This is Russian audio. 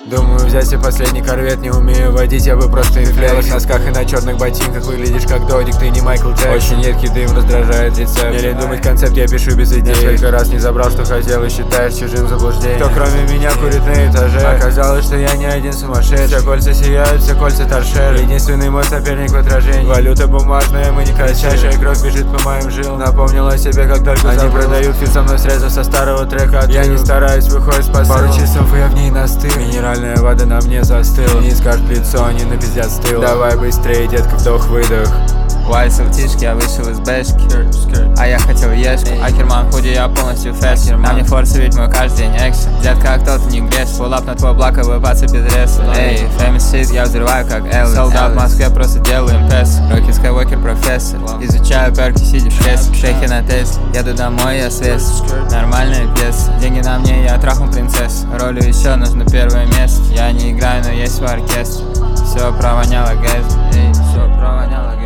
Думаю взять себе последний корвет, не умею водить, я бы просто инфлей. В белых носках и на черных ботинках выглядишь как Додик, ты не Майкл Джексон. Очень едкий дым раздражает рецепт. Не лень думать концепт, я пишу без идей. Несколько раз не забрал, что хотел, и считаешь чужим заблуждением. Кто кроме меня курит на этаже? Оказалось, что я не один сумасшедший. Все кольца сияют, все кольца торшер. Единственный мой соперник в отражении. Валюта бумажная, мы не качающая кровь бежит по моим жилам. Напомнил о себе, как только они продают фит со мной срезав со старого трека. Я не стараюсь, выходит с посыл. Пару часов и я в ней настыл. Минеральная вода на мне застыла. Не скажет лицо, они напиздят стыл. Давай быстрее, детка, вдох-выдох. Вайсел в тишке, я вышел из бэшки, а я хотел ешку. Акерман худи, я полностью фэш. На мне форсы, ведь мой каждый день экшен. Детка, кто ты не греш, фуллап на твой блок, выбаться без реса. Эй, famous shit, я взрываю как Элвис. Солдат в Москве, просто делаю импресс. Рокки Скайуокер, профессор. Изучаю перки, сидя в кресле. Шейхи на Тесле, еду домой, я свес. Нормальная пьеса, деньги на мне, я трахну принцессу. Ролью еще нужно первое место. Я не играю, но есть в оркестре. Все провоняло гэс, эй, все провоняло гэс.